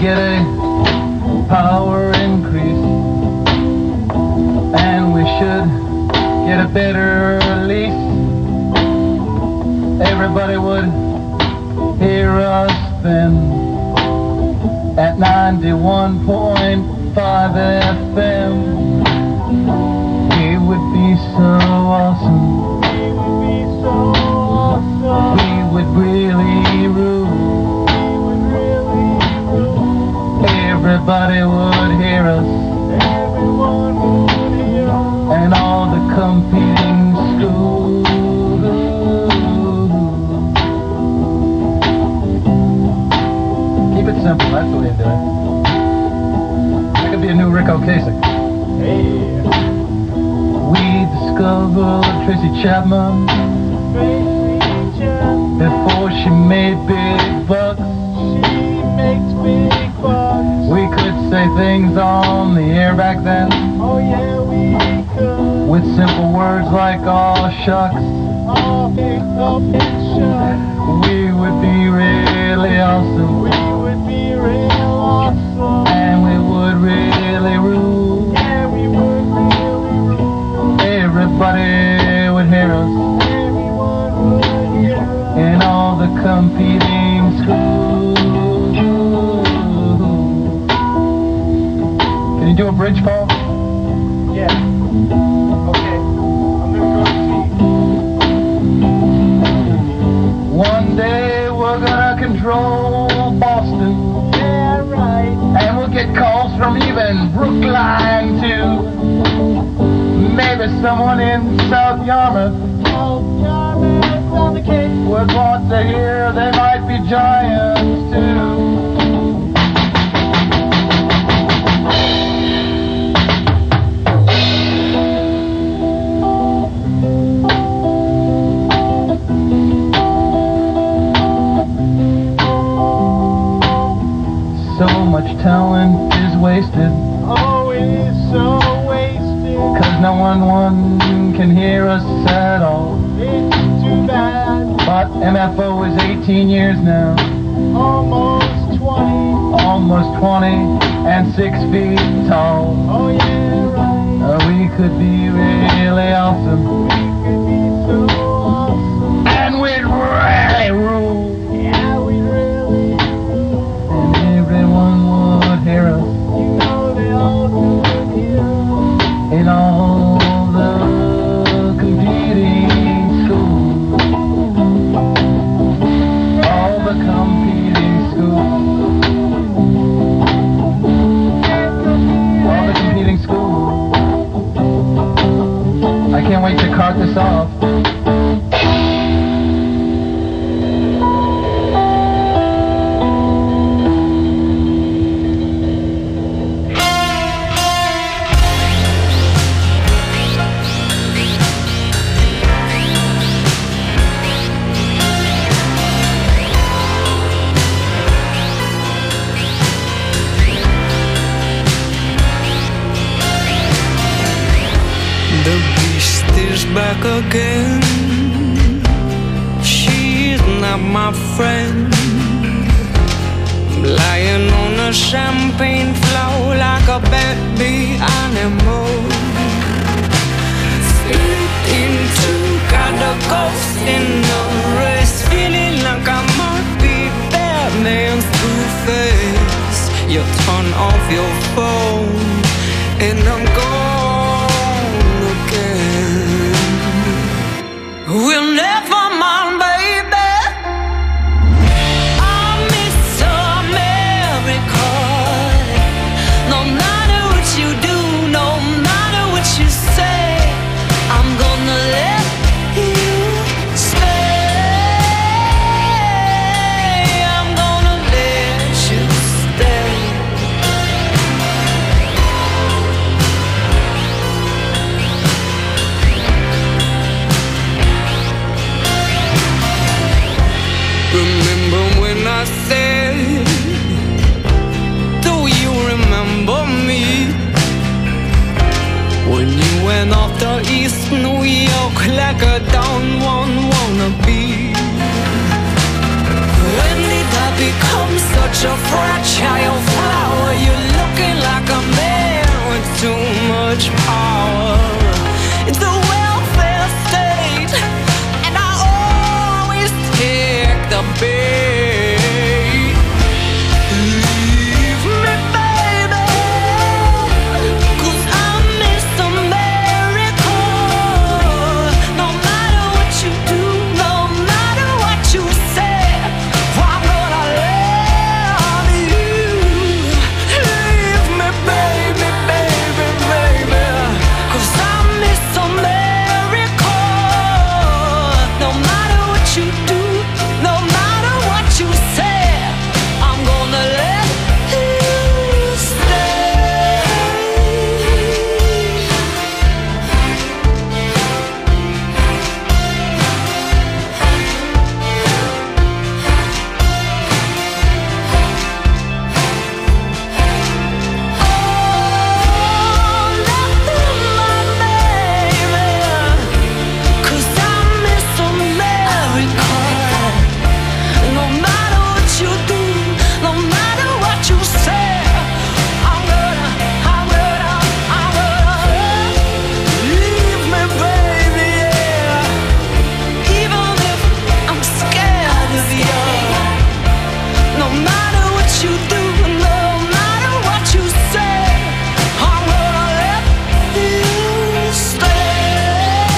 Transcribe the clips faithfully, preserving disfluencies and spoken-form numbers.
get a power increase, and we should get a better lease. Everybody would hear us then at ninety-one point five F M. It would be so awesome. We would really rule. Everybody would hear us, and all the competing schools. Keep it simple, that's the way to do it. That could be a new Rick Ocasek. Hey. We discovered Tracy Chapman before she made big bucks. She makes big bucks. We could say things on the air back then. Oh yeah, we could. With simple words like "aw shucks." Oh, big, oh, big shucks. We would be really awesome. We would be real awesome. And we would really rule. Yeah, we would really rule. Everybody would hear us. Everyone would hear us. In all the competing schools. Can you do a bridge, Paul? Yeah. Okay. I'm gonna go see. One day we're gonna control Boston. Yeah, right. And we'll get calls from even Brookline too. Maybe someone in South Yarmouth. South Yarmouth on the Cape would want to hear they might be giants too. So much talent is wasted. Oh, it is so wasted. Cause no one, one can hear us at all. It's too bad. But M F O is eighteen years now. Almost twenty. Almost twenty and six feet tall. Oh yeah, right. Uh, we could be really awesome. We could be so awesome. And we'd really rule. Yeah, we'd really rule. And everyone would hear us. You know they all could hear us. In all the competing schools. All the competing schools. All the competing schools. I can't wait to cart this off. The beast is back again. She's not my friend. I'm lying on a champagne floor like a baby animal. Fading to got a ghost in the wrist. Feeling like I might be Batman's Two-Face. You turn off your phone and I'm gone. We'll never mind, baby. I miss America. No matter what you do, no matter what you say, I'm gonna let you stay. I'm gonna let you stay. Remember when I said, do you remember me? When you went off to East New York like a down one wannabe. When did I become such a fragile my bed. Leave me, baby, 'cause I miss a miracle. No matter what you do, no matter what you say, I'm gonna love you. Leave me, baby, baby, baby, 'cause I miss a miracle. No matter what you do, no matter what you say, I'm gonna let you stay. Oh, love my baby, 'cause I miss a miracle. No matter what you do, no matter what you say, I'm gonna, I'm gonna, I'm gonna leave me, baby, yeah. Even if I'm scared of you. No matter what you do, no matter what you say, I'm gonna let you stay.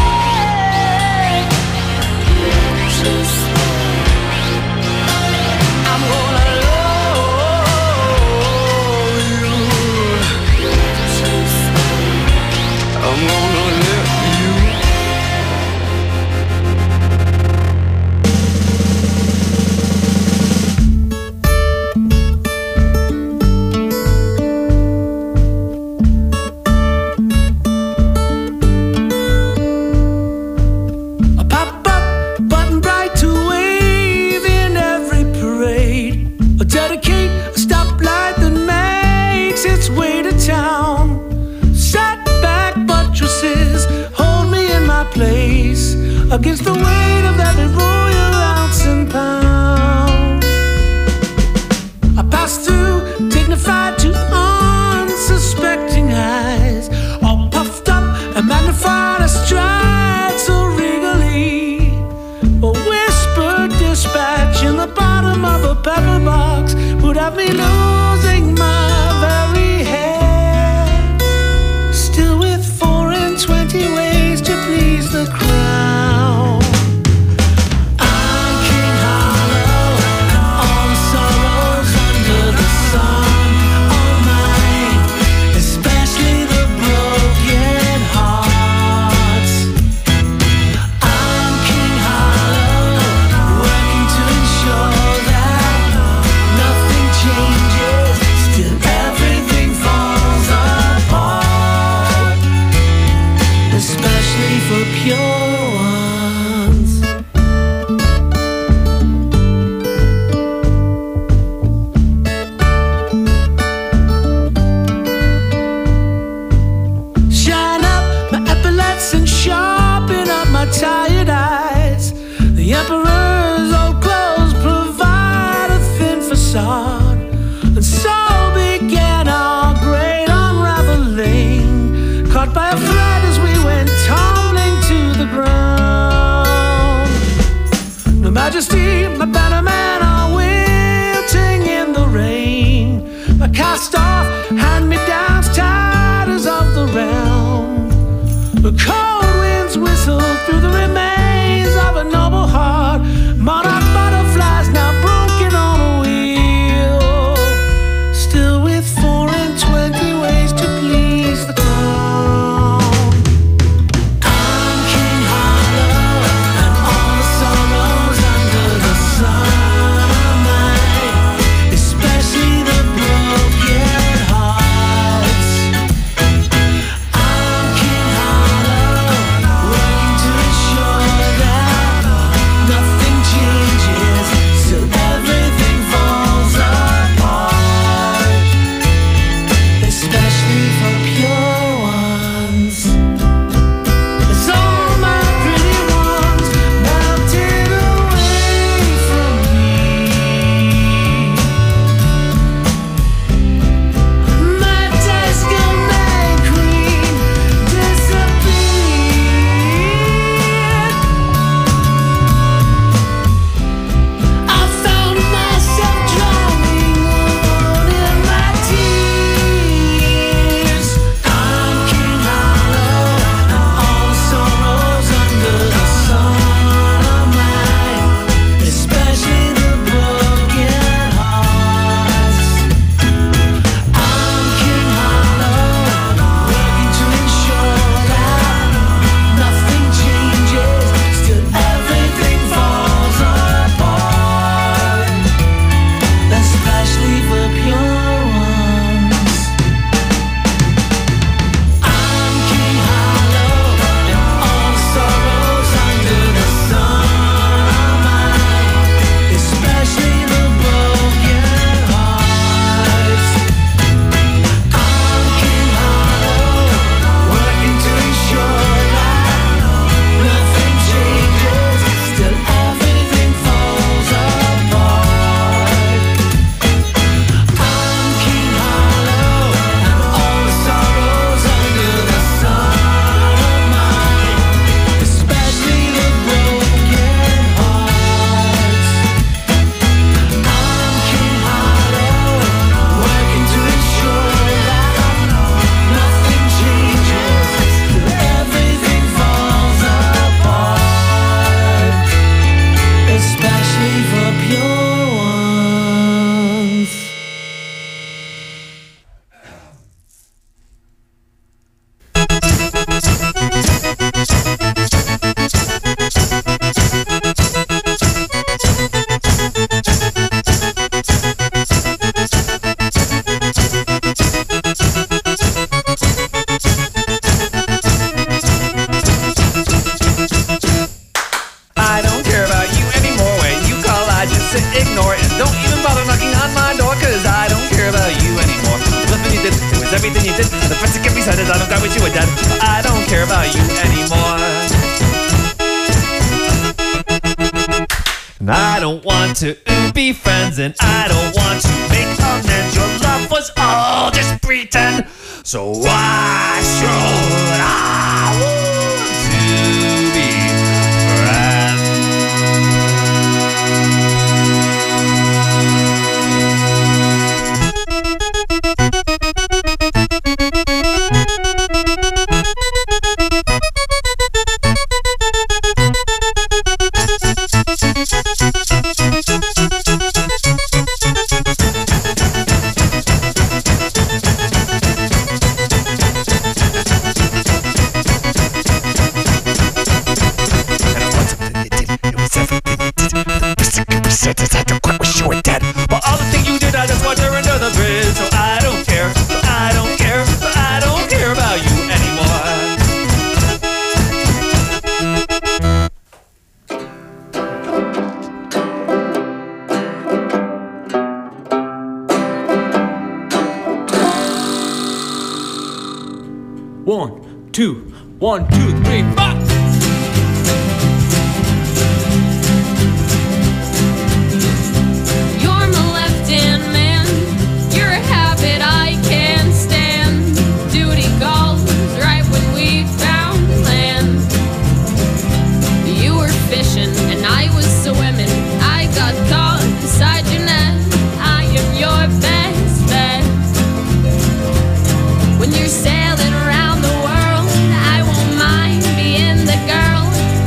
I'm gonna love you. I'm gonna let you. A pop-up button bright to wave in every parade. A dedicate a stoplight that makes its way to town. Setback buttresses hold me in my place against the weight of every royal ounce and pound. I pass through dignified to unsuspecting eyes, all puffed up and magnified, a stride so regally. A whispered dispatch in the bottom of a pepper box would have me losing my very head. Still with four and twenty ways to please the crown. I'm King Hollow, and all the sorrows under the sun are mine, especially the broken hearts. I'm King Hollow, working to ensure that nothing changes, still everything falls apart, especially for pure ones. Shine up my epaulets and sharpen up my tired eyes. The emperor's old clothes provide a thin facade, and so began our great unraveling, caught by a thread as we went tumbling to the ground. No majesty, my bannermen are wilting in the rain. My cast off hand-me-downs, titles of the realm. The cold winds whistle through the remains of a noble heart. Monarch butterflies now broken on a wheel. Still with four and twenty ways to please the crown. I'm King Hollow, and all the sorrows under the sun are mine, especially the broken hearts. I'm King Hollow, working to say ignore it. And don't even bother knocking on my door, cause I don't care about you anymore. Nothing you did, it was everything you did. And the best that can be said is I don't care what you were dead. I don't care about you anymore. And I don't want to be friends, and I don't want to make amends. Your love was all just pretend. So why should I want to be friends? But all the things you did, I just watched her under the bridge. So I don't care, I don't care, I don't care about you anymore. One, two, one, two, three, four. Sailing around the world, I won't mind being the girl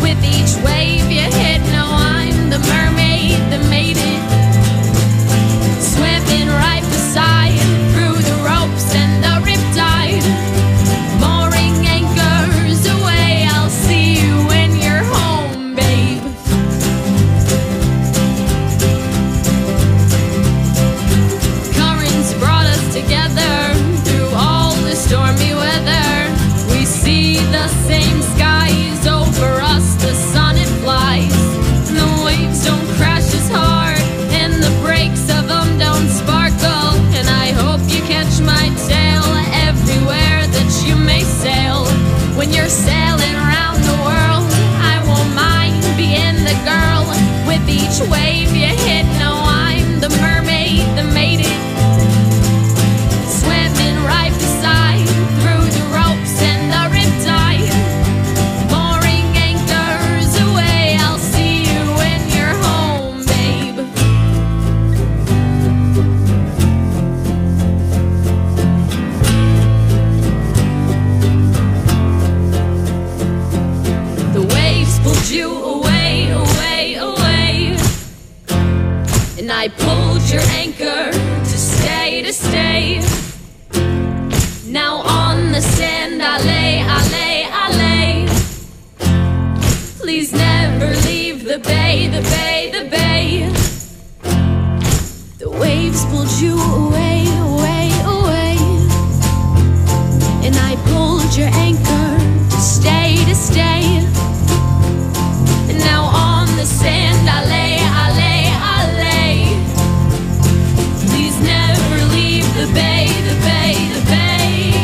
I pulled your anchor to stay, to stay. Now on the sand I lay, I lay, I lay. Please never leave the bay, the bay, the bay. The waves pulled you away, away, away. And I pulled your anchor to stay, to stay. And now on the sand I lay, I lay, I lay. Please never leave the bay, the bay, the bay.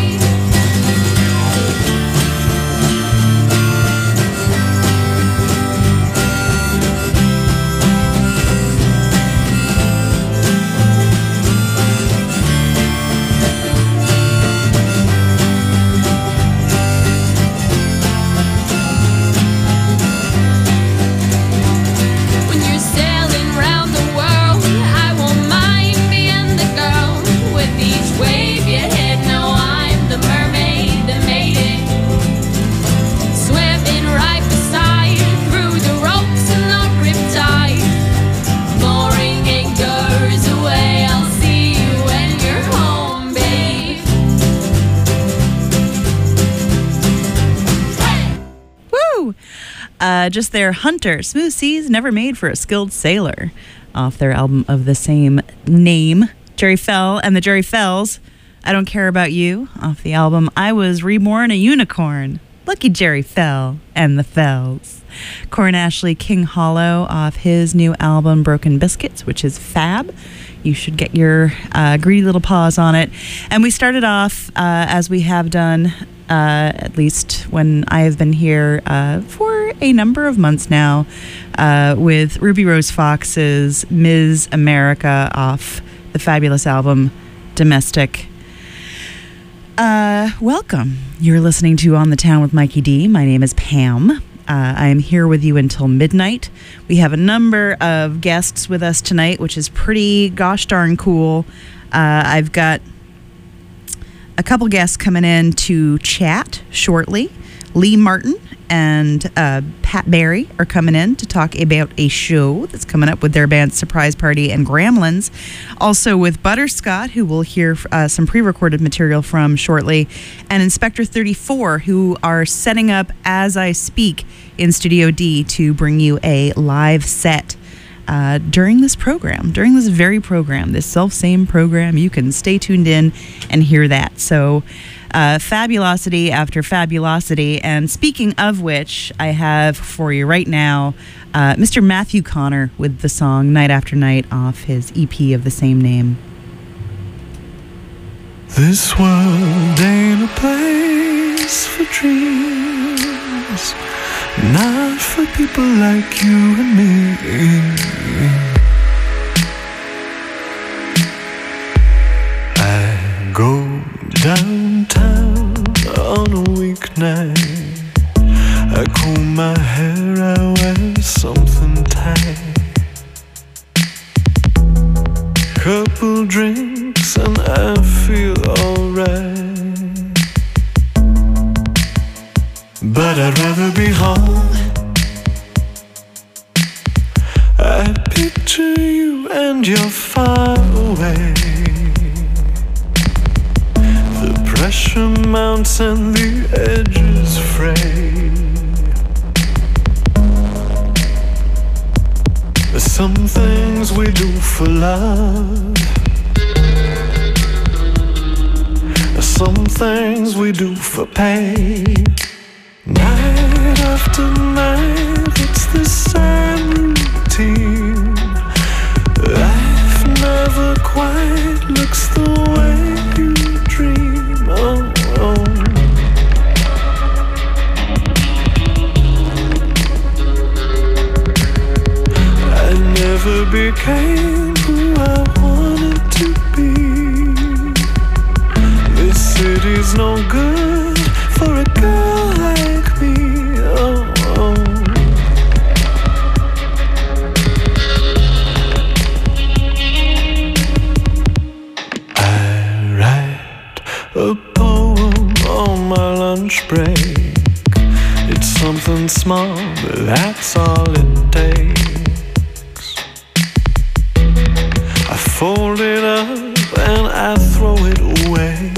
When you're sailing round the world, I won't mind being the girl. With each wave you hit, no, I'm the mermaid that made it. Swimming right beside you through the ropes and the riptide. Mooring anchors away, I'll see you when you're home, babe. Woo! Uh, just their Hunter, Smooth Seas Never Made for a Skilled Sailor, off their album of the same name. Jerry Fell and the Jerry Fells, I Don't Care About You, off the album I Was Reborn a Unicorn. Lucky Jerry Fell and the Fells. Corin Ashley, King Hollow, off his new album Broken Biscuits, which is fab. You should get your uh, greedy little paws on it. And we started off, uh, as we have done, uh, at least when I have been here uh, for a number of months now, uh, with Ruby Rose Fox's Miz America off the fabulous album Domestic. Uh, welcome. You're listening to On the Town with Mikey D. My name is Pam. Uh, I am here with you until midnight. We have a number of guests with us tonight, which is pretty gosh darn cool. Uh, I've got a couple guests coming in to chat shortly. Lee Martin and uh, Pat Barry are coming in to talk about a show that's coming up with their band Surprise Party and Gremlins. Also with Butterscott, who we'll hear uh, some pre-recorded material from shortly, and Inspector thirty-four, who are setting up as I speak in Studio D to bring you a live set uh, during this program, during this very program, this self-same program. You can stay tuned in and hear that. So Uh, fabulosity after fabulosity. And speaking of which, I have for you right now uh, Mister Matthew Connor with the song Night After Night off his E P of the same name. This world ain't a place for dreams, not for people like you and me. I go downtown on a weeknight, I comb my hair, I wear something tight. Couple drinks and I feel alright, but I'd rather be home. I picture you and you're far away. Pressure mounts and the edges fray. There's some things we do for love, there's some things we do for pay. Night after night, it's the same routine. Life never quite looks the way you dream. Oh, oh. I never became who I wanted to be. This city's no good for a girl like me. Oh, oh. I write a poem on my lunch break. It's something small, but that's all it takes. I fold it up and I throw it away.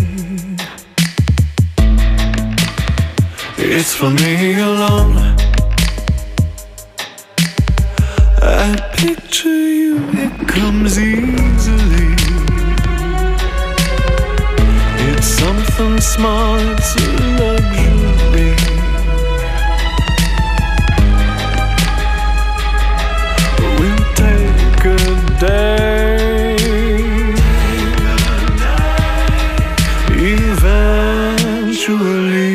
It's for me alone. I picture you, it comes easily. It's something small, it's a luxury. We'll take a day, eventually.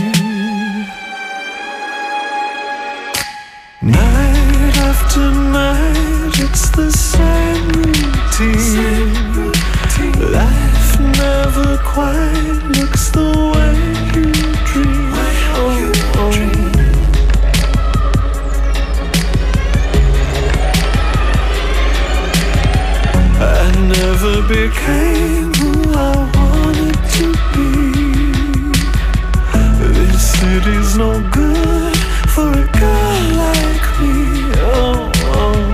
Night after night, it's the same routine. Life never quite looks the way you dream. Oh, oh. I never became who I wanted to be. This city's no good for a girl like me. Oh, oh.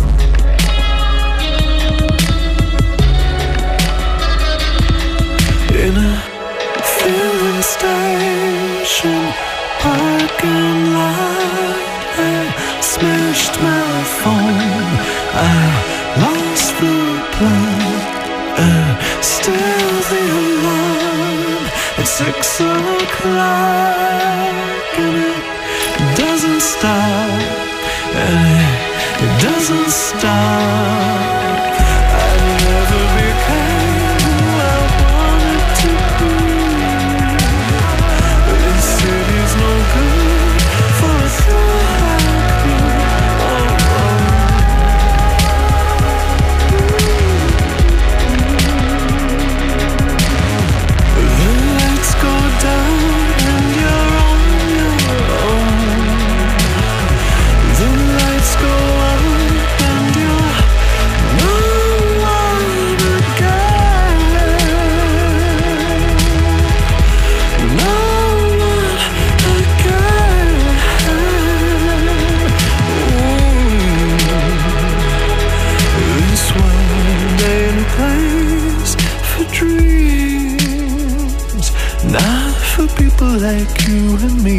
In a filling station parking lot, I smashed my phone, I lost the plot, I still the alarm at six o'clock. I'd never became who I wanted to be. This city's no good for a fool like me. Oh, oh. The lights go down and you're on your own. The lights go up and you're no one again. No one again. Ooh. This world ain't a place for dreams, not for people like you and me.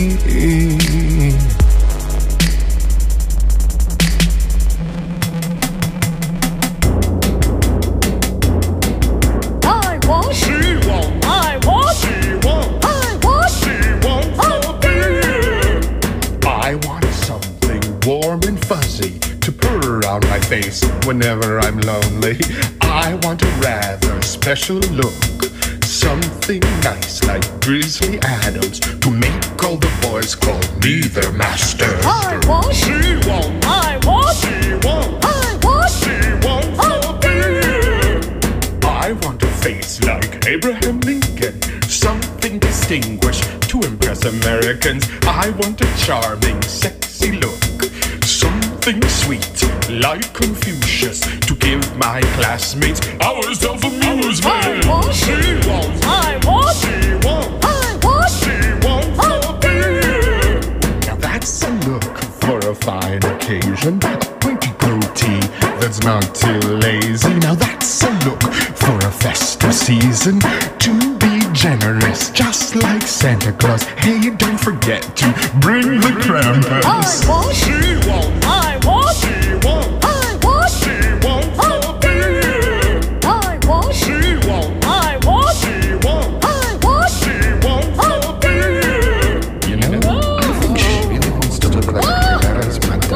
I want, She won't, I want, she won't, I want, she won't forbid. I want something warm and fuzzy to purr around my face whenever I'm lonely. I want a rather special look, something nice like Grizzly Adams, to make all the boys call me their master. I want, She won't, I want, she won't, I want, she won't forbid. I want a face like Abraham Lincoln, something distinguished to impress Americans. I want a charming, sexy look, something sweet like Confucius, to give my classmates hours of amusement. I want, She won't, I want, she won't, I want, she won't forbid. Now that's a look for a fine occasion, a pointy goatee that's not too lazy. Now that's a look for a festive season, to be generous, just like Santa Claus. Hey, don't forget to bring the Krampus. I want, She won't, I want, she won't, I want, she won't forbid. I want, She won't, I want, she won't, I want, she won't forbid. You know, I think she really wants to look like her parents, but oh,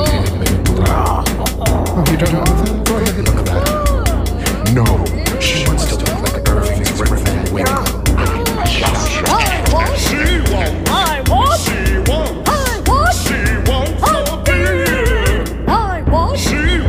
you don't know that? Go ahead and look at that. No, she wants to look like Irving's Red Fan Winnie. I want, She won't, I want, she won't, I want, she won't forbid. I want, She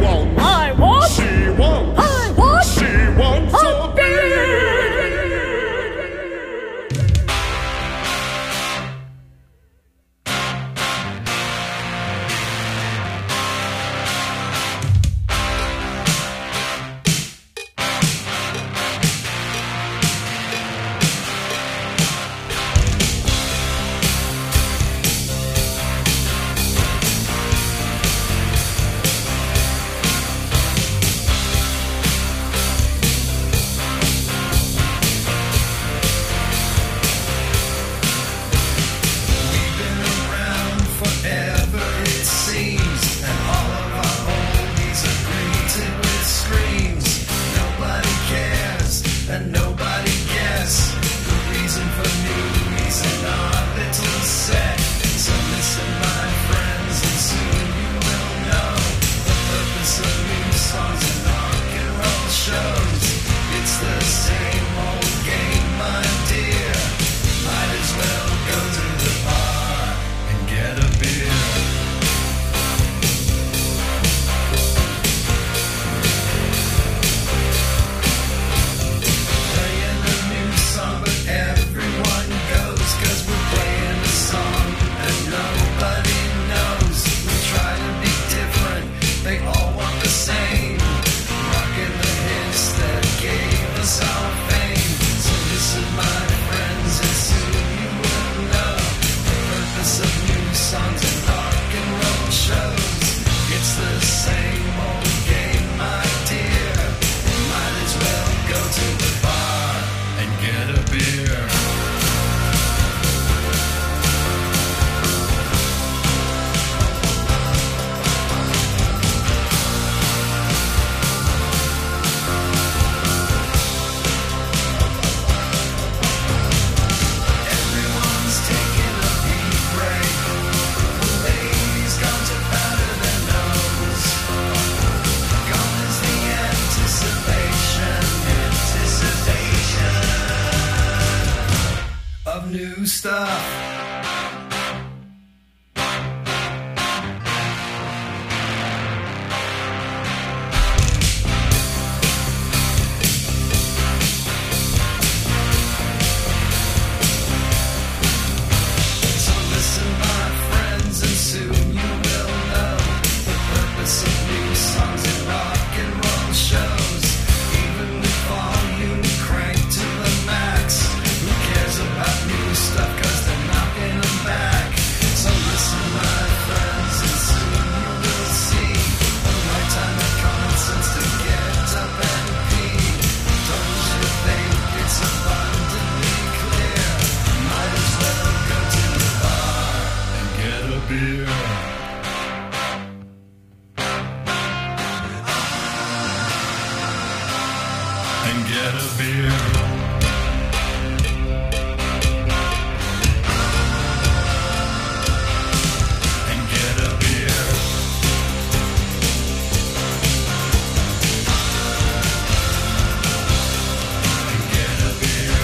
stuff. So listen, my friends, and soon you will know the purpose of new songs and rock and roll shows. Even with volume cranked to the max, who cares about new stuff, cause they're knocking them back. So listen, my friends, and soon you will see a lifetime of common sense to get up and pee. Don't you think it's abundantly clear? Might as well go to the bar and get a beer. And get a beer. And get a beer. And get a beer.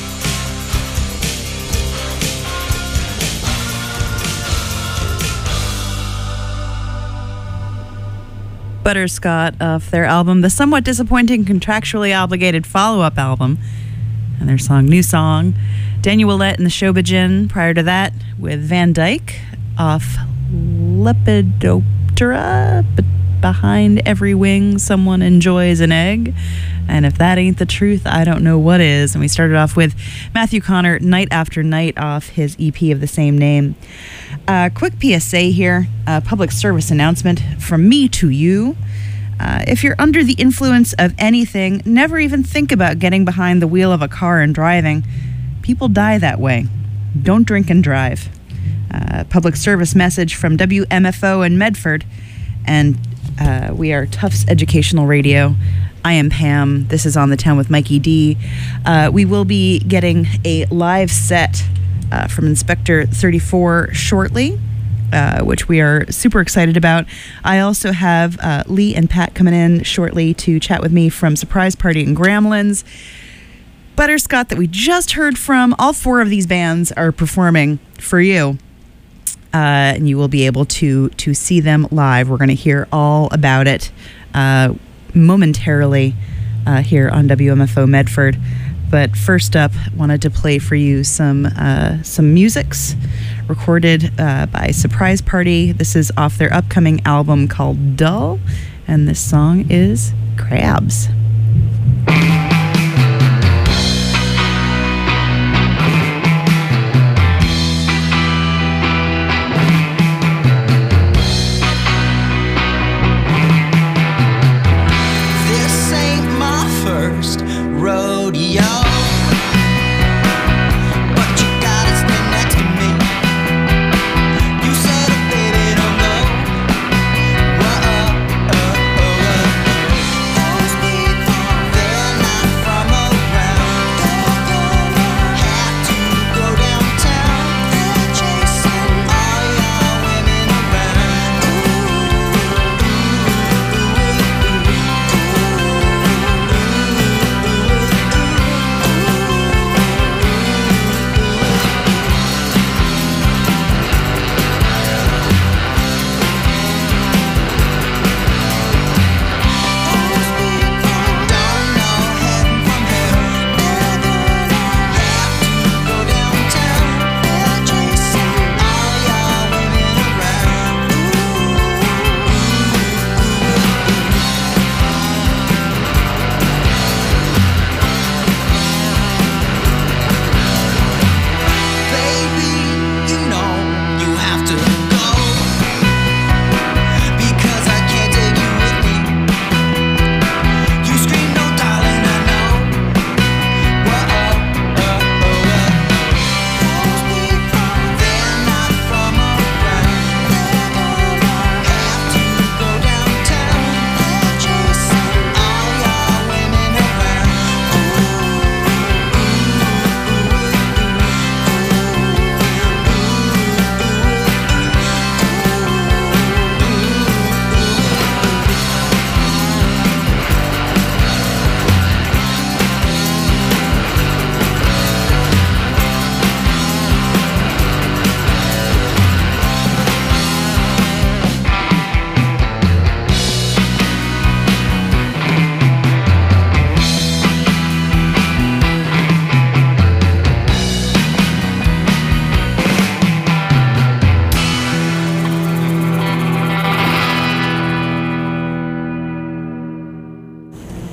Butterscott off their album, the somewhat disappointing contractually obligated follow-up album, and their song New Song. Daniel Willett and the Shobijin prior to that with Van Dyke off Lepidoptera, but behind every wing someone enjoys an egg. And if that ain't the truth, I don't know what is. And we started off with Matthew Connor, Night After Night, off his E P of the same name. Uh, quick P S A here, a public service announcement from me to you. Uh, if you're under the influence of anything, never even think about getting behind the wheel of a car and driving. People die that way. Don't drink and drive. Uh, public service message from W M F O in Medford. And uh, we are Tufts Educational Radio. I am Pam. This is On the Town with Mikey D. Uh, we will be getting a live set uh, from Inspector thirty-four shortly, uh, which we are super excited about. I also have uh, Lee and Pat coming in shortly to chat with me from Surprise Party in Gremlins. Butterscott that we just heard from, all four of these bands are performing for you. Uh, and you will be able to to see them live. We're going to hear all about it uh, momentarily uh, here on W M F O Medford. But first up, wanted to play for you some uh, some musics recorded uh, by Surprise Party. This is off their upcoming album called Dull, and this song is Crabs. Rodeo, but you gotta stand next to me. You said, oh, baby, don't go. Whoa, oh, oh, oh, oh. Those big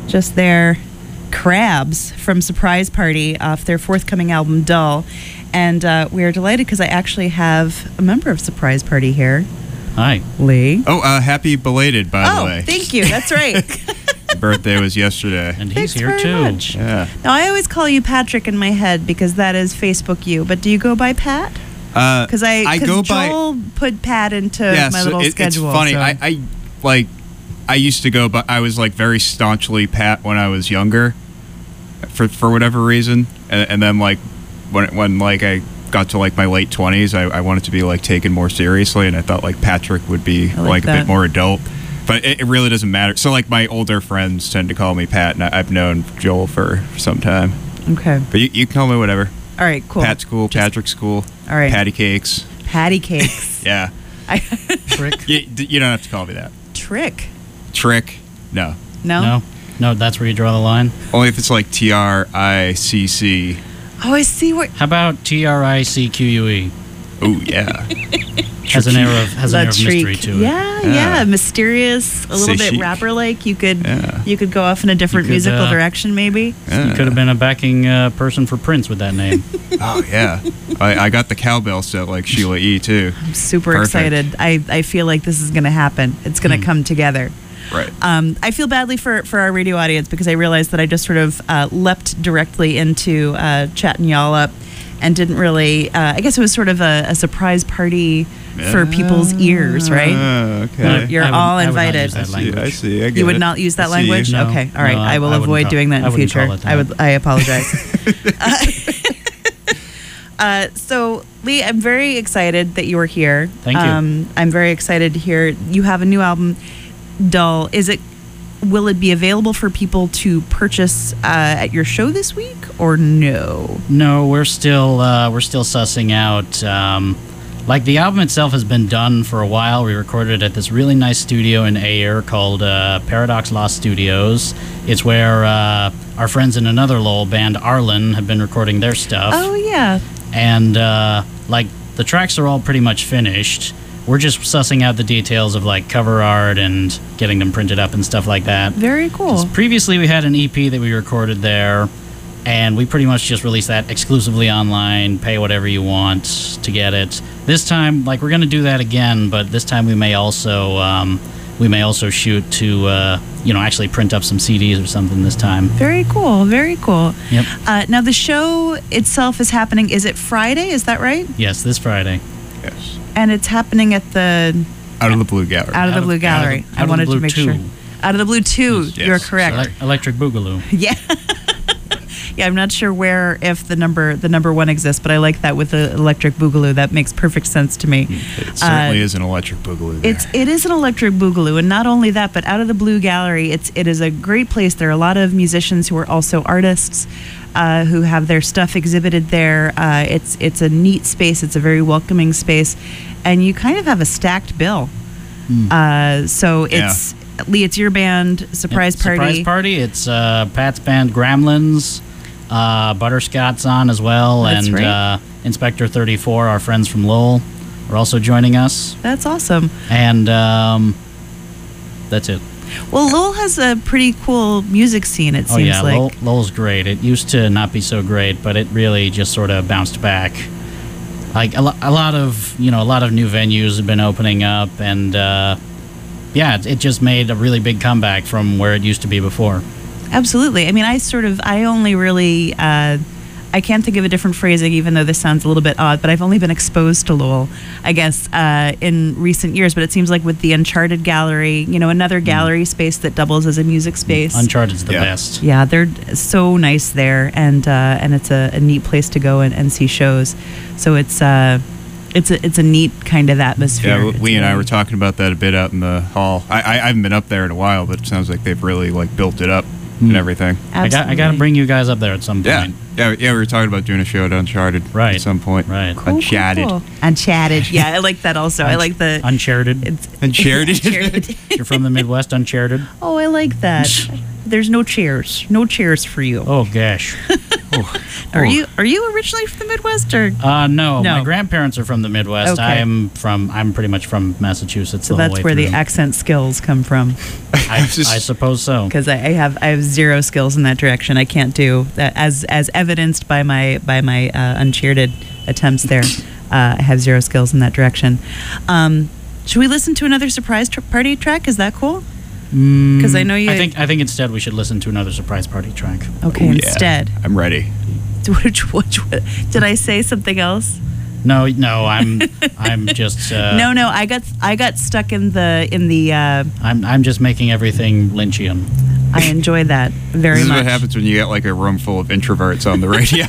just their Crabs from Surprise Party off their forthcoming album, Dull. And uh, we are delighted because I actually have a member of Surprise Party here. Hi. Lee. Oh, uh, happy belated, by oh, the way. Thank you. That's right. Birthday was yesterday. And Thanks he's here very too. much. Yeah. Now, I always call you Patrick in my head because that is Facebook you. But do you go by Pat? Uh, Because I, I cause go by. Joel put Pat into Yeah, my so little it, schedule. it's funny. so- I, I like. I used to go, but I was like very staunchly Pat when I was younger, for for whatever reason, and, and then like when when like I got to like my late twenties, I, I wanted to be like taken more seriously, and I thought like Patrick would be I like, like a that. bit more adult. But it, it really doesn't matter. So like my older friends tend to call me Pat, and I, I've known Joel for some time. Okay. But you, you can call me whatever. All right, cool. Pat's cool. Patrick's cool. All right. Patty cakes. Patty cakes. Yeah. I Trick. You, you don't have to call me that. Trick. Trick. No. No? No. No, that's where you draw the line. Only if it's like T R I C C. Oh, I see what. How about T R I C Q U E? Oh yeah. Has an air of has an air The of mystery treak. to it. Yeah, yeah, Yeah. mysterious, a little Say bit chic. rapper-like. You could, Yeah. you could go off in a different You could, musical uh, direction, maybe. Yeah. You could have been a backing uh, person for Prince with that name. Oh yeah. I, I got the cowbell set like Sheila E. too. I'm super Perfect. excited. I, I feel like this is going to happen. It's going to Hmm. come together. Right. Um, I feel badly for, for our radio audience because I realized that I just sort of uh, leapt directly into uh, chatting y'all up and didn't really. Uh, I guess it was sort of a, a surprise party for people's ears, right? Uh, okay. No, You're I would- all I would not invited. use that I see. language. I see. I get You would it. not use that I see you. language? No. Okay. All right. No, I will I wouldn't avoid call- doing that in I the wouldn't future. call it I that. would I apologize. uh, uh, so Lee, I'm very excited that you are here. Thank you. Um, I'm very excited to hear you have a new album, Dull. Is it will it be available for people to purchase uh, at your show this week or no? No, we're still uh, we're still sussing out. Um, like the album itself has been done for a while. We recorded it at this really nice studio in Ayer called uh, Paradox Lost Studios. It's where uh, our friends in another Lowell band, Arlen, have been recording their stuff. Oh yeah. And uh, like the tracks are all pretty much finished. We're just sussing out the details of like cover art and getting them printed up and stuff like that. Very cool. Previously, we had an E P that we recorded there, and we pretty much just released that exclusively online. Pay whatever you want to get it. This time, like we're going to do that again, but this time we may also um, we may also shoot to uh, you know actually print up some C Ds or something this time. Very cool. Very cool. Yep. Uh, now the show itself is happening. Is it Friday? Is that right? Yes, this Friday. Yes. And it's happening at the Out of the Blue Gallery. out of the Blue Gallery. Out of the- I out of wanted the Blue to make two. sure. Out of the Blue two. Yes, You're yes, correct. Ele- Electric Boogaloo. Yeah. Yeah, I'm not sure where if the number the number one exists, but I like that with the Electric Boogaloo. That makes perfect sense to me. It certainly Uh, is an electric boogaloo. There. It's it is an Electric Boogaloo, and not only that, but out of the Blue Gallery, it's it is a great place. There are a lot of musicians who are also artists uh, who have their stuff exhibited there. Uh, it's it's a neat space. It's a very welcoming space, and you kind of have a stacked bill. Uh, so Yeah. it's Lee, it's your band, Surprise Yep, Party. Surprise Party. It's uh, Pat's band Gremlins. Uh, Butterscott's on as well. That's and right. uh, Inspector thirty-four, our friends from Lowell, are also joining us. That's awesome. And um, that's it. Well, Lowell has a pretty cool music scene, it oh, seems yeah. like. Lowell, Lowell's great. It used to not be so great, but it really just sort of bounced back. Like a, lo- a lot of, you know, a lot of new venues have been opening up. And uh, yeah, it, it just made a really big comeback from where it used to be before. Absolutely. I mean, I sort of, I only really, uh, I can't think of a different phrasing, even though this sounds a little bit odd, but I've only been exposed to Lowell, I guess, uh, in recent years. But it seems like with the Uncharted Gallery, you know, another gallery space that doubles as a music space. Uncharted's the Yeah. best. Yeah, they're so nice there, and uh, and it's a, a neat place to go and, and see shows. So it's uh, it's a it's a neat kind of atmosphere. Yeah, It's Lee and I very- were talking about that a bit out in the hall. I, I, I haven't been up there in a while, but it sounds like they've really like built it up and everything. I got, I got to Absolutely. bring you guys up there at some Yeah, point. yeah, yeah. We were talking about doing a show at Uncharted Right. at some point. Right. Cool, cool, Uncharted. cool. Uncharted. Yeah, I like that also. I like the Uncharted. it's Uncharted. Uncharted. You're from the Midwest, Uncharted. Oh, I like that. There's no chairs. No chairs for you. Oh gosh. Are you are you originally from the Midwest or? Uh, no, No. my grandparents are from the Midwest. Okay. I'm from. I'm pretty much from Massachusetts. So the whole that's way where the through. accent skills come from. I, I suppose so. Because I, I have I have zero skills in that direction. I can't do that, as as evidenced by my by my uh, uncharted attempts there. Uh, I have zero skills in that direction. Um, should we listen to another surprise tr- party track? Is that cool? Because I know you. I think. I think instead we should listen to another surprise party track. Okay, instead. I'm ready. Which, which, which did I say something else? No, no, I'm. I'm just. Uh, no, no, I got I got stuck in the in the. Uh, I'm. I'm just making everything Lynchian. I enjoy that very this is much. what happens when you get like a room full of introverts on the radio.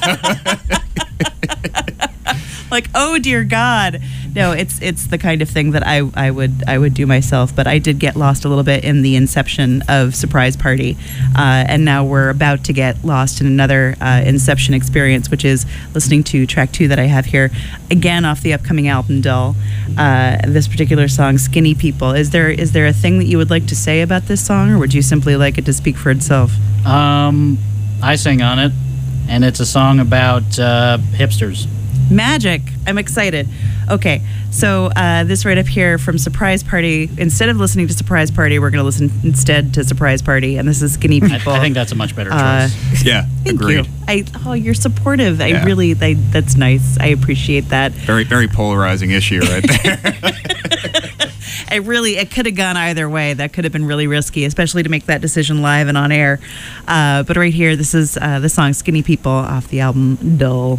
Like, oh dear God, no, it's it's the kind of thing that I, I would I would do myself. But I did get lost a little bit in the inception of Surprise Party, uh, and now we're about to get lost in another uh, Inception experience, which is listening to track two that I have here, again off the upcoming album Dull. Uh, this particular song, Skinny People. Is there is there a thing that you would like to say about this song, or would you simply like it to speak for itself? Um, I sing on it, and it's a song about uh, hipsters. Magic. I'm excited. Okay, so uh, this right up here from Surprise Party, instead of listening to Surprise Party, we're going to listen instead to Surprise Party, and this is Skinny People. I, I think that's a much better choice. Uh, yeah, Thank agreed. you. I, oh, you're supportive. I Yeah. really, I, that's nice. I appreciate that. Very, very polarizing issue right there. I really, it could have gone either way. That could have been really risky, especially to make that decision live and on air. Uh, but right here, this is uh, the song Skinny People off the album Dull.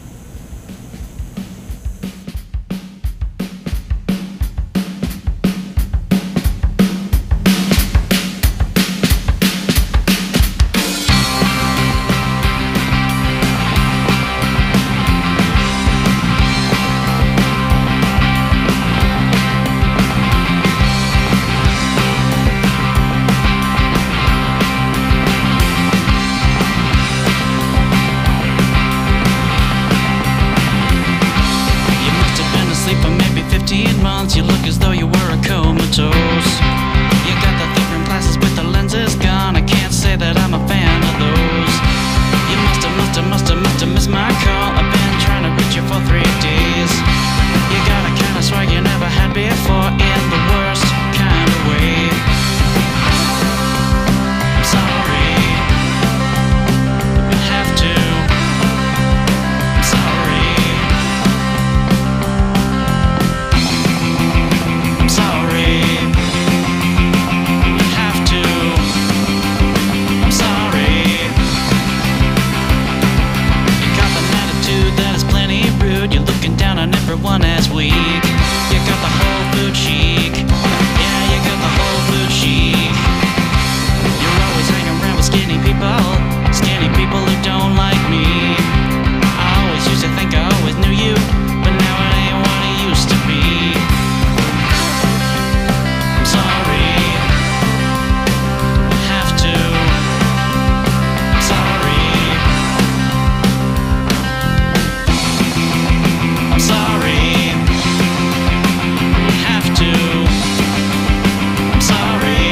You must have been asleep for maybe fifteen months. You look as though you were a comatose. You got the thick rim glasses with the lenses gone. I can't say that I'm a fan of those. You must have, must have, must have, must have missed my call. I've been trying to reach you for three days. You got a kind of swag you never had before in the worst kind of way. I'm sorry. You have to. I'm sorry. I'm sorry. You have to. I'm sorry. You got an attitude that is plenty rude. You're looking down on everyone as weak. You got the whole food chic. Yeah, you got the whole food chic. You're always hanging around with skinny people. Skinny people who don't like me. I always used to think I always knew you, but now it ain't what it used to be. I'm sorry. You have to. I'm sorry. I'm sorry. You have to. I'm sorry.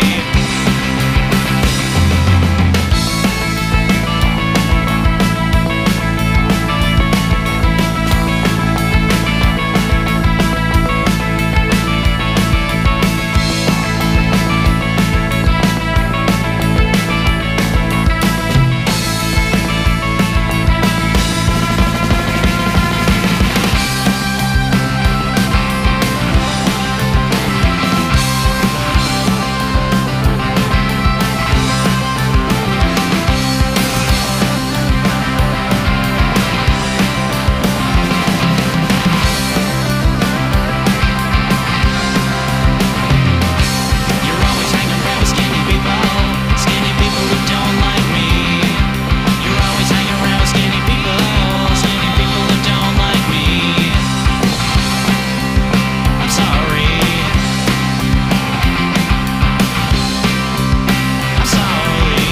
You're always hanging around with skinny people. Skinny people who don't like me. You're always hanging around with skinny people. Skinny people who don't like me. I'm sorry. I'm sorry.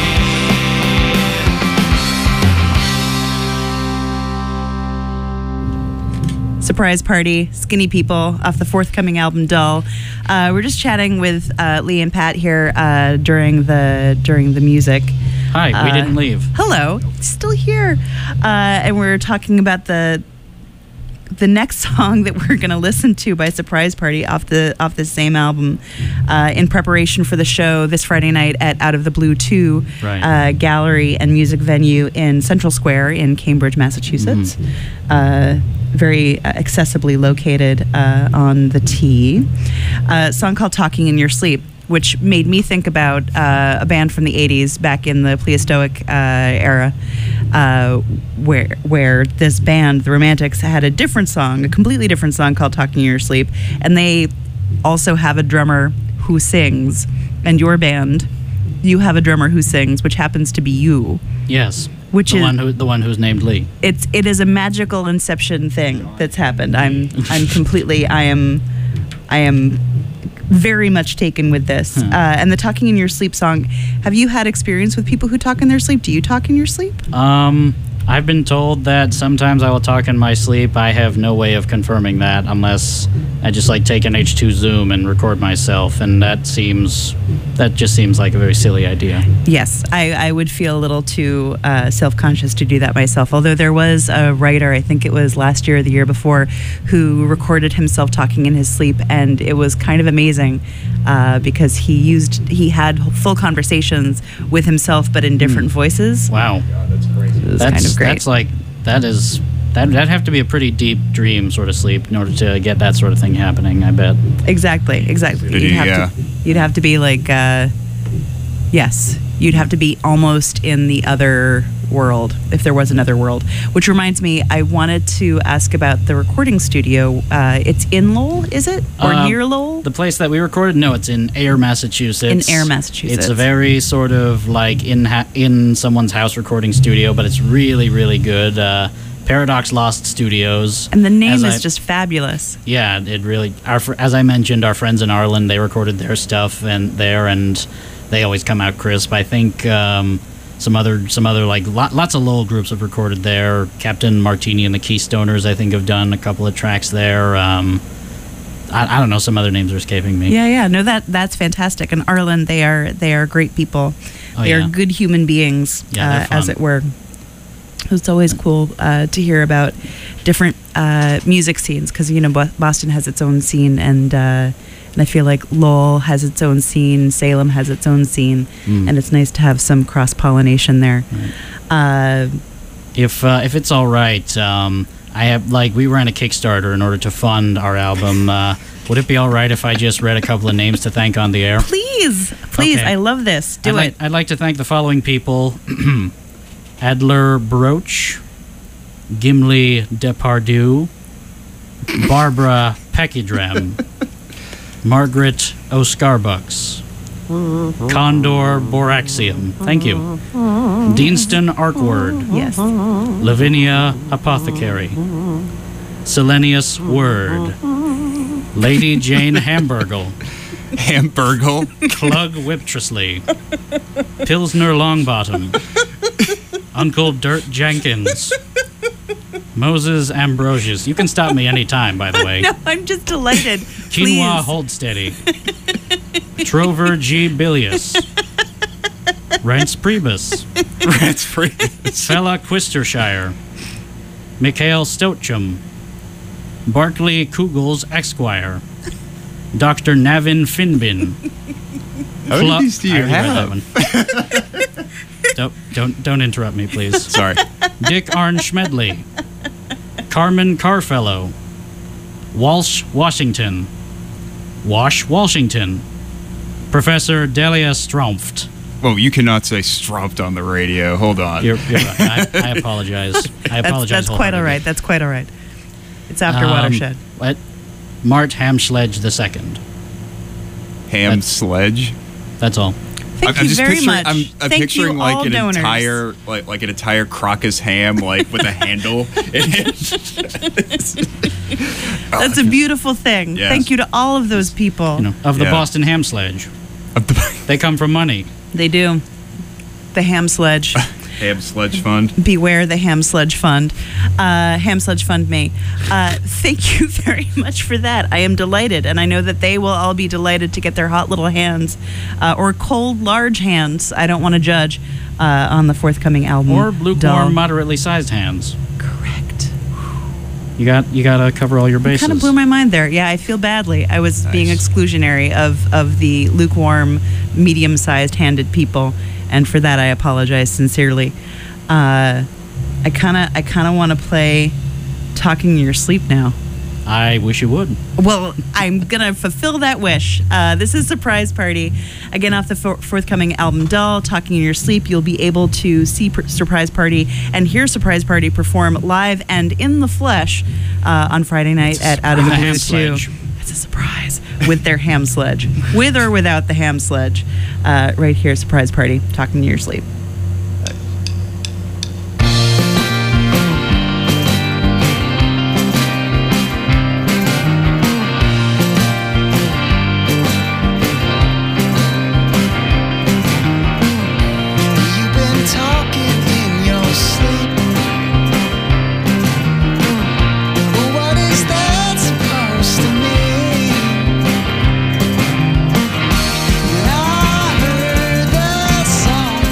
Surprise Party, Skinny People, off the forthcoming album Dull. Uh, we're just chatting with uh, Lee and Pat here uh, during the during the music. Hi, we Uh, didn't leave. Hello, still here, uh, and we're talking about the the next song that we're going to listen to by Surprise Party off the off the same album, uh, in preparation for the show this Friday night at Out of the Blue two Right. uh, gallery and music venue in Central Square in Cambridge, Massachusetts. Uh, very uh, accessibly located uh, on the T. Uh, a song called "Talking in Your Sleep," which made me think about uh, a band from the eighties back in the Pleistoic uh, era, uh, where where this band, the Romantics, had a different song, a completely different song called "Talking in Your Sleep," and they also have a drummer who sings. And your band, you have a drummer who sings, which happens to be you. Yes. Which the is one who the one who's named Lee. It's it is a magical inception thing that's happened. I'm I'm completely I am I am very much taken with this. Hmm. Uh, and the "Talking in Your Sleep" song. Have you had experience with people who talk in their sleep? Do you talk in your sleep? Um, I've been told that sometimes I will talk in my sleep. I have no way of confirming that unless I just like take an H two Zoom and record myself, and that seems that just seems like a very silly idea. Yes, I, I would feel a little too uh, self-conscious to do that myself. Although there was a writer, I think it was last year or the year before, who recorded himself talking in his sleep, and it was kind of amazing uh, because he used he had full conversations with himself, but in different voices. Wow, that's crazy. It was that's kind of great. that's like that is that that'd have to be a pretty deep dream sort of sleep in order to get that sort of thing happening. I bet. Exactly, exactly. Did You'd he, have yeah. to you'd have to be like uh, yes, you'd have to be almost in the other world if there was another world. Which reminds me, I wanted to ask about the recording studio. Uh, it's in Lowell, is it, or Um, near Lowell? The place that we recorded, no, it's in Ayer, Massachusetts. In Ayer, Massachusetts. It's a very sort of like in ha- in someone's house recording studio, but it's really, really good. Uh, Paradox Lost Studios. And the name As is I- just fabulous. Yeah, it really. Our fr- as I mentioned, our friends in Ireland, they recorded their stuff and there, and they always come out crisp. I think um, some other some other like lot, lots of Lowell groups have recorded there. Captain Martini and the Keystoners, I think, have done a couple of tracks there. Um, I, I don't know, some other names are escaping me. Yeah, yeah. No, that that's fantastic. And Ireland, they are they are great people. Oh, they yeah. are good human beings, Yeah, they're uh, as fun. it were. It's always cool uh, to hear about different uh, music scenes because you know Bo- Boston has its own scene, and uh, and I feel like Lowell has its own scene, Salem has its own scene, Mm. and it's nice to have some cross pollination there. Uh, If uh, if it's all right, um, I have like we ran a Kickstarter in order to fund our album. Uh, would it be all right if I just read a couple of names to thank on the air? please, please, Okay. I love this. Do I'd it. Like, I'd like to thank the following people: Adler Broach, Gimli Depardieu, Barbara Pekidrem, Margaret O'Scarbucks, Condor Boraxium. Thank you. Deanston Arkward. Yes. Lavinia Apothecary. Selenius Word. Lady Jane Hamburgle. Hamburgle. Clug Whiptresley. Pilsner Longbottom. Uncle Dirt Jenkins. Moses Ambrosius. You can stop me anytime, by the way. No, I'm just delighted. Quinoa Please. Holdsteady. Trover G. Bilius. Rance Priebus. Rance Priebus. Fella Quistershire. Mikhail Stochum. Barclay Kugels Esquire. Doctor Navin Finbin. How many of these do you I already read have? that one. don't, don't, don't interrupt me, please. Sorry. Dick Arn Schmedley. Carmen Carfellow. Walsh Washington. Wash Washington. Professor Delia Strumpft. Whoa, you cannot say strumped on the radio. Hold on. You're, you're right. I, I apologize. I That's, apologize. that's quite all wholeheartedly. right. That's quite all right. It's after Um, Watershed. What? Mart Hamschledge the second. Ham That's- sledge. That's all. Thank you very picturing, much. I'm, I'm Thank picturing you, like all an donors. entire like like an entire Crocus ham like with a handle. That's a beautiful thing. Yes. Thank you to all of those people. You know, of the Yeah. Boston Ham Sledge. they come from money. They do. The ham sledge. Ham Sledge Fund. Beware the Ham Sledge Fund. Uh, Ham Sledge Fund me. Uh, thank you very much for that. I am delighted, and I know that they will all be delighted to get their hot little hands, uh, or cold, large hands, I don't want to judge, uh, on the forthcoming album. Or lukewarm, Dull. moderately sized hands. Correct. You got you got to cover all your bases. Kind of blew my mind there. Yeah, I feel badly. I was being exclusionary of, of the lukewarm, medium-sized handed people, and for that I apologize sincerely. Uh, I kind of I kind of want to play "Talking in Your Sleep" now. I wish you would. Well, I'm gonna fulfill that wish. Uh, this is Surprise Party, again off the for- forthcoming album Dull. Talking in Your Sleep, you'll be able to see pr- Surprise Party and hear Surprise Party perform live and in the flesh uh, on Friday night at Out of the With a Blue ham two. sledge. It's a surprise with their ham sledge, with or without the ham sledge. Uh, right here, Surprise Party, Talking in Your Sleep. You've been talking in your sleep. Well, what is that supposed to mean? And I heard that song.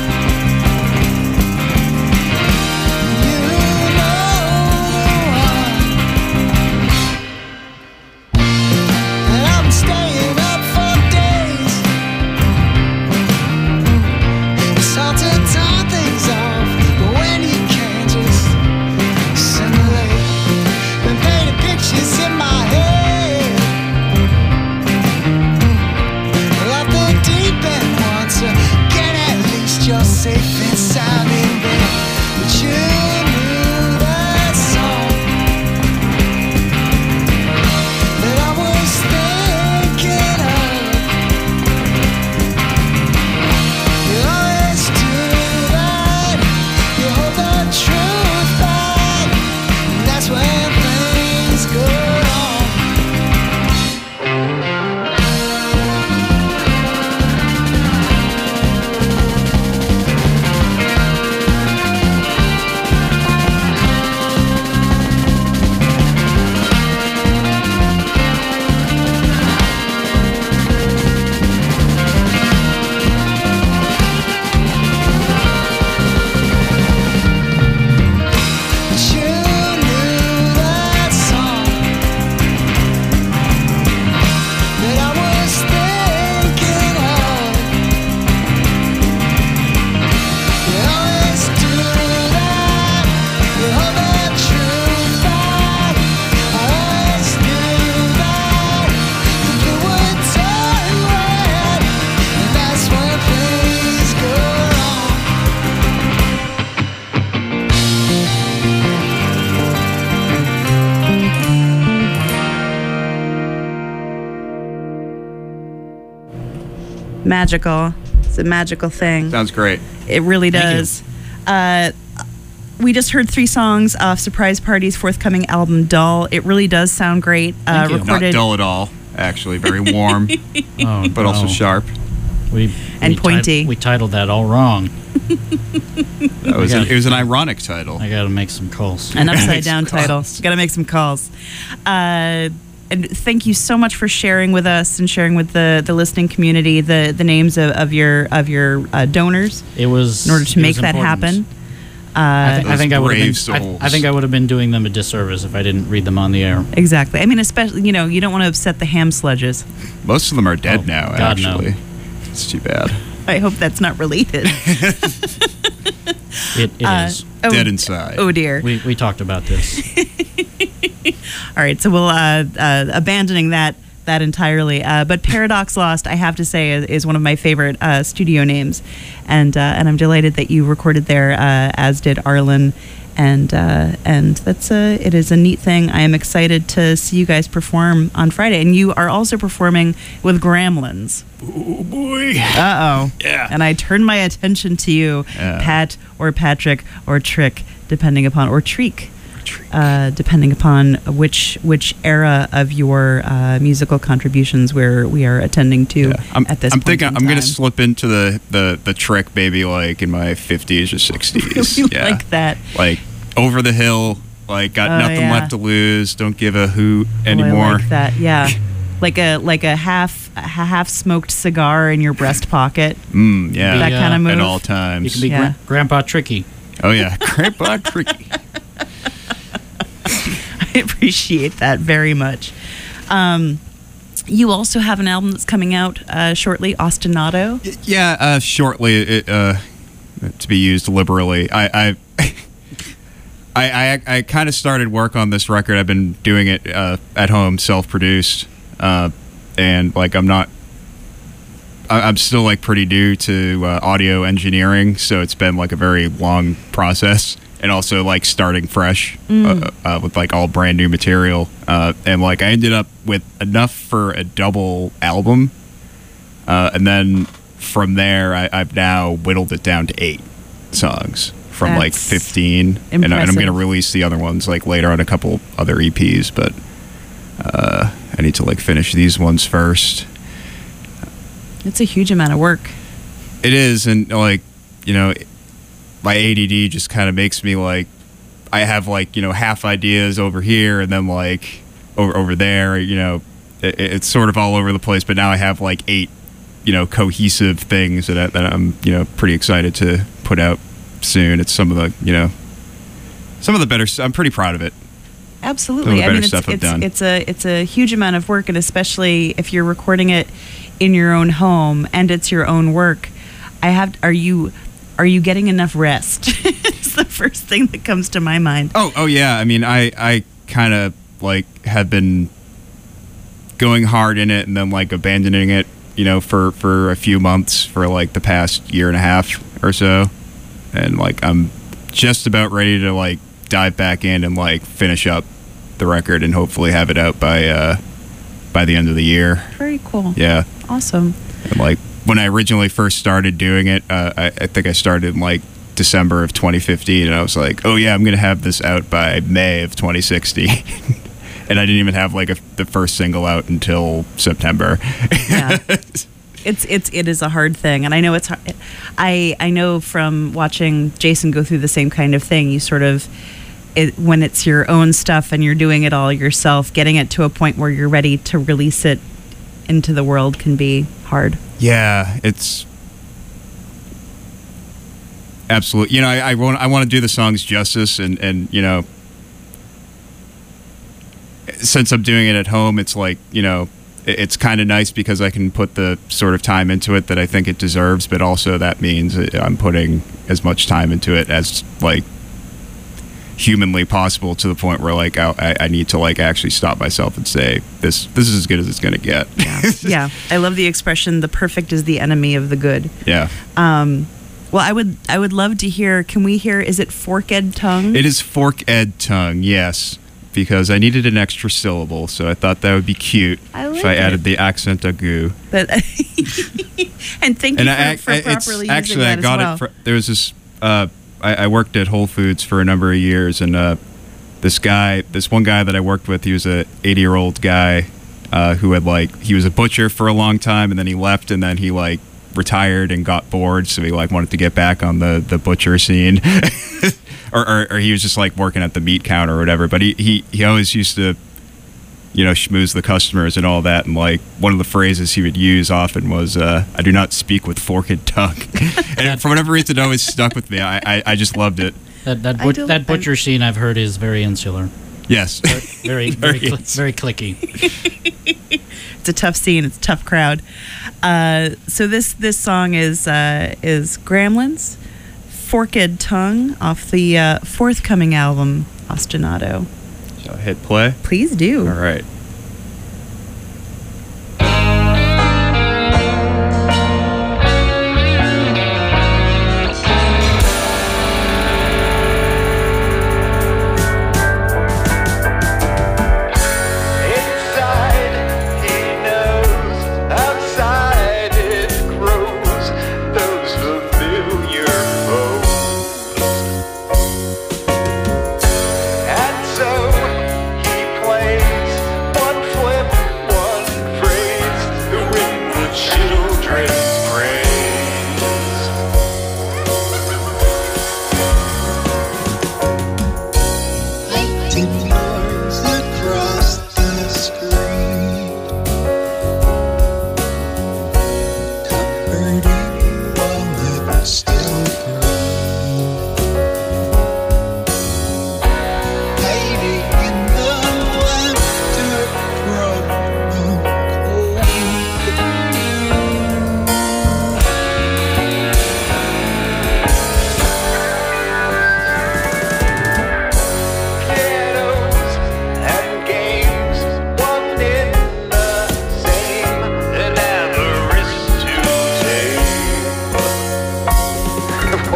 You know the one. And I'm staying up for days. It's hard to turn things off, but when you can just simulate, been painting pictures in my head. Well, off the deep end, once again, at least you're safe and sound in bed. But you knew that song that I was thinking of. You always do that. You hold the truth back. And that's when things go wrong. But you knew that song that I was thinking of. You always do that. You hold that truth back. I always knew that the blue would turn red, and that's when things go wrong. Magical. It's a magical thing. Sounds great. It really Thank you. does. Uh, we just heard three songs off Surprise Party's forthcoming album Dull. It really does sound great. Uh, Not recorded dull at all, actually. Very warm, Oh, but also no. sharp. We, And we tit- pointy. we titled that all wrong. That was I an, gotta- it was an ironic title. I got to make some calls. an upside down title. Got to make some calls. Uh, and thank you so much for sharing with us and sharing with the, the listening community the, the names of, of your of your uh, donors. It was in order to it make was that important. happen. Uh, I, th- I think I would have brave been. I, souls. I think I would have been doing them a disservice if I didn't read them on the air. exactly. I mean, especially you know you don't want to upset the ham sledges. Most of them are dead Oh, now, God, no. actually. It's too bad. I hope that's not related. It, it Uh, is. oh, Dead inside. Oh dear. We we talked about this. All right, so we'll uh, uh, abandoning that that entirely. Uh, but Paradox Lost, I have to say, is, is one of my favorite uh, studio names, and uh, and I'm delighted that you recorded there, uh, as did Arlen, and uh, and that's a it is a neat thing. I am excited to see you guys perform on Friday, and you are also performing with Gremlins. Oh boy. Uh oh. Yeah. And I turn my attention to you, Yeah. Pat or Patrick or Trick, depending upon or Treek. uh, depending upon which which era of your uh, musical contributions we're we are attending to Yeah. I'm, at this I'm point thinking in I'm gonna time. slip into the, the, the trick maybe like in my fifties or sixties. You yeah. like that. Like over the hill, like got Oh, nothing yeah. left to lose, don't give a hoot Oh, anymore. I like that. Yeah. Like a like a half a half smoked cigar in your breast pocket. Mm, yeah. That kind of move. At all times. You can be Yeah. gra- Grandpa Tricky. Oh yeah, Grandpa Tricky. I appreciate that very much. Um, you also have an album that's coming out uh, shortly, Ostinato. Yeah, uh, shortly, it, uh, to be used liberally. I, I, I, I, I kind of started work on this record. I've been doing it uh, at home, self-produced, uh, and like I'm not. I, I'm still like pretty new to uh, audio engineering, so it's been like a very long process, and also like starting fresh Mm. uh, uh, with like all brand new material, uh, and like I ended up with enough for a double album. Uh, and then from there, I, I've now whittled it down to eight songs from like That's fifteen, and, I- and I'm impressive. going to release the other ones like later on a couple other E Ps. But uh, I need to like finish these ones first. It's a huge amount of work. It is, and like you know, my A D D just kind of makes me like I have like you know half ideas over here, and then like over over there. You know, it, it's sort of all over the place. But now I have like eight, you know, cohesive things that I, that I'm you know pretty excited to put out soon. It's some of the you know some of the better. I'm pretty proud of it. Some of Absolutely. the I better mean, it's stuff I've it's, done. it's a it's a huge amount of work, and especially if you're recording it in your own home and it's your own work. I have. Are you are you getting enough rest? It's the first thing that comes to my mind. Oh, oh yeah. I mean, I, I kind of like have been going hard in it and then like abandoning it, you know, for, for a few months for like the past year and a half or so. And like, I'm just about ready to like dive back in and like finish up the record and hopefully have it out by, uh, by the end of the year. Very cool. Yeah. Awesome. And like when I originally first started doing it, uh, I, I think I started in like December of twenty fifteen, and I was like, "Oh yeah, I'm gonna have this out by May of twenty sixteen," and I didn't even have like a, the first single out until September. Yeah. It's it's it is a hard thing, and I know it's hard. I I know from watching Jason go through the same kind of thing. You sort of it, when it's your own stuff and you're doing it all yourself, getting it to a point where you're ready to release it into the world can be hard. Yeah, it's absolutely. You know, I, I want I want to do the songs justice, and and you know, since I'm doing it at home, it's like you know, it, it's kind of nice because I can put the sort of time into it that I think it deserves, but also that means I'm putting as much time into it as like humanly possible, to the point where like I, I need to like actually stop myself and say this this is as good as it's gonna get. Yeah, yeah. I love the expression "the perfect is the enemy of the good." Yeah. Um, well, I would I would love to hear. Can we hear? Is it forked tongue? It is fork-ed tongue, yes, because I needed an extra syllable, so I thought that would be cute I like if I it. added the accent aigu. But and thank you And for, I, for I, it's properly using actually that I got as well. it. For, there was this. Uh, I, I worked at Whole Foods for a number of years, and uh, this guy, this one guy that I worked with, he was a eighty-year-old guy uh, who had like he was a butcher for a long time, and then he left, and then he like retired and got bored, so he like wanted to get back on the the butcher scene, or, or or he was just like working at the meat counter or whatever. But he he he always used to, you know, schmooze the customers and all that. And like one of the phrases he would use often was, uh, "I do not speak with forked tongue," and for whatever reason, it always stuck with me. I I, I just loved it. That that, I but, don't- that butcher scene I've heard is very insular. Yes, Very very Very cli- very clicky. It's a tough scene. It's a tough crowd. Uh, so this this song is uh, is Gremlins, Forked Tongue, off the uh, forthcoming album Ostinato. Shall I hit play? Please do. All right. Inside, he knows. Outside, it grows. Those familiar foes. And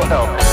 help.